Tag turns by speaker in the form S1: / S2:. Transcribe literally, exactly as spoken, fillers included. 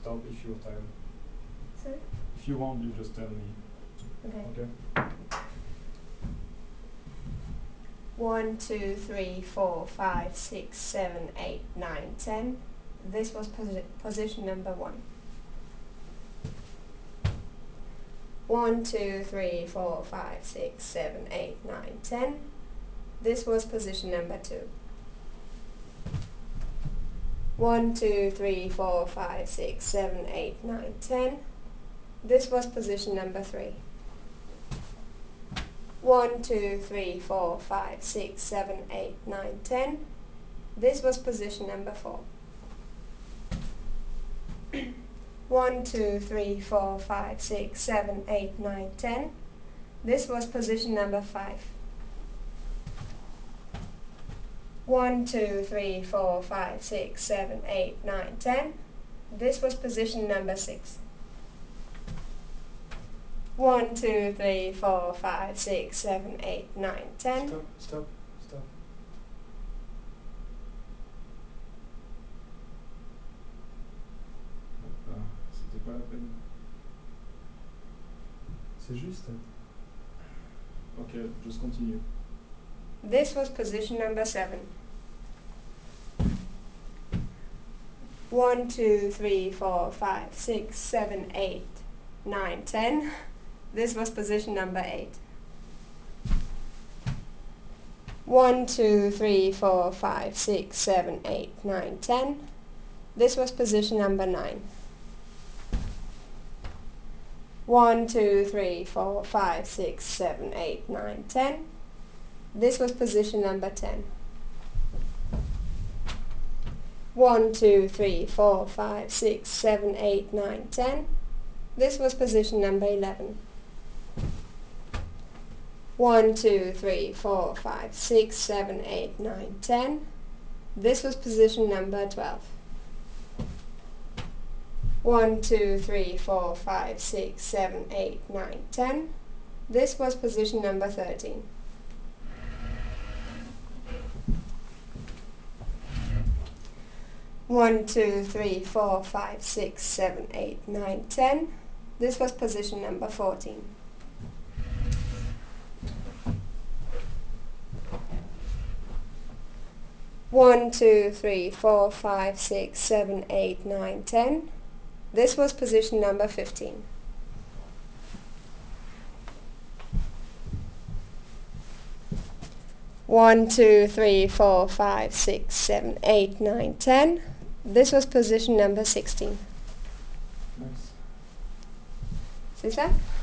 S1: stop if you're tired.
S2: Sorry?
S1: If you want, you just tell me.
S2: Okay.
S1: Okay.
S2: One, two, three, four, five, six, seven, eight, nine, ten. This was posi position number one. One, two, three, four, five, six, seven, eight, nine, ten. This was position number two. One, two, three, four, five, six, seven, eight, nine, ten. This was position number three. One, two, three, four, five, six, seven, eight, nine, ten. This was position number four. One, two, three, four, five, six, seven, eight, nine, ten. This was position number five. One, two, three, four, five, six, seven, eight, nine, ten. This was position number six. One, two, three, four, five, six, seven, eight, nine, ten.
S1: Stop, stop, stop. Ah, c'était pas la peine. C'est juste. Ok, just continue.
S2: This was position number seven. One, two, three, four, five, six, seven, eight, nine, ten. This was position number eight. One, two, three, four, five, six, seven, eight, nine, ten. This was position number nine. One, two, three, four, five, six, seven, eight, nine, ten. This was position number ten. One, two, three, four, five, six, seven, eight, nine, ten. This was position number eleven. One, two, three, four, five, six, seven, eight, nine, ten. This was position number twelve. One, two, three, four, five, six, seven, eight, nine, ten. This was position number thirteen. One, two, three, four, five, six, seven, eight, nine, ten. This was position number fourteen. One, two, three, four, five, six, seven, eight, nine, ten. This was position number fifteen. One, two, three, four, five, six, seven, eight, nine, ten. This was position number sixteen.
S1: Nice.
S2: C'est ça?